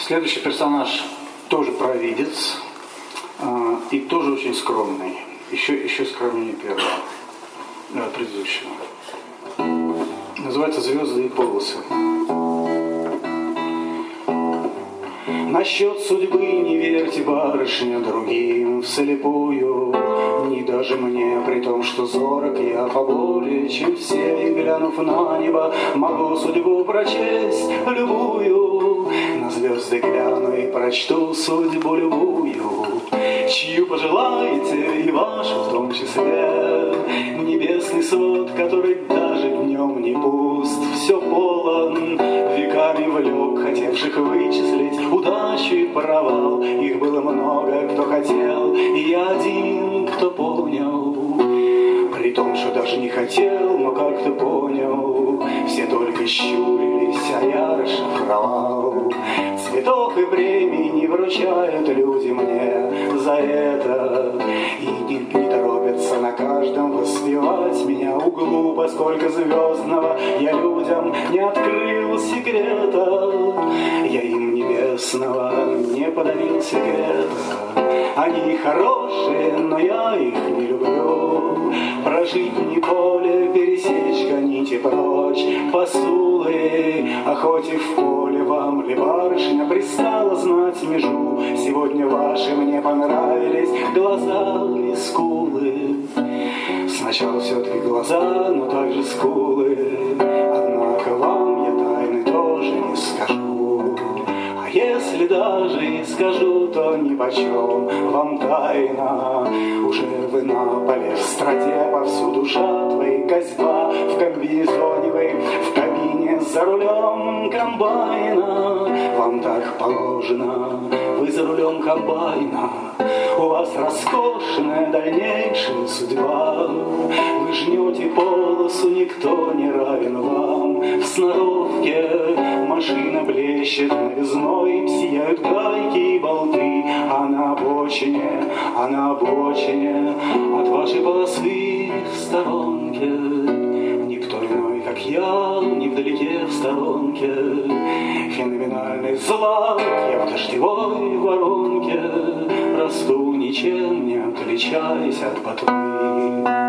Следующий персонаж тоже провидец и тоже очень скромный. Еще скромнее первого, предыдущего. Называется «Звезды и полосы». Насчет судьбы не верьте, барышня, другим вслепую, ни даже мне, при том, что зорок я поболее, чем все, и глянув на небо, могу судьбу прочесть любую. На звезды гляну и прочту судьбу любую, чью пожелаете, и вашу в том числе. Небесный свод, который даже днем не пуст, все полон веками влек, хотевших вычислить удачу и провал. Их было много, кто хотел, и я один, кто понял. При том, что даже не хотел, но как-то понял. Все только щурились, а я расшифровал. Цветов и премий не вручают люди мне за это, и не торопятся на каждом воспевать меня углу, поскольку звездного я людям не открыл секрета. Я им небесного не подарил секрета. Они хорошие, но я их не люблю. Прожить не поле, пересечь, гоните прочь посулы. А хоть и в поле вам ли, барышня, пристала знать межу. Сегодня ваши мне понравились глаза и скулы. Сначала все-таки глаза, но также скулы. Однако вам я тайны тоже не скажу. А если даже и скажу, то нипочем вам тайна. Уже вы на поле, в страде, повсюду жатва и козьба. В комбинезоне вы, в кабине за рулем комбайна. Вам так положено, вы за рулем комбайна. У вас роскошная дальнейшая судьба. Вы жнете полосу, никто не равен вам. В сноровке машина блещет новизной, сияют гайки и болты. А на обочине от вашей полосы в сторонке никто иной, как я, невдалеке в сторонке. Феноменальный злак, я в дождевой воронке расту, ничем не отличаясь от ботвы.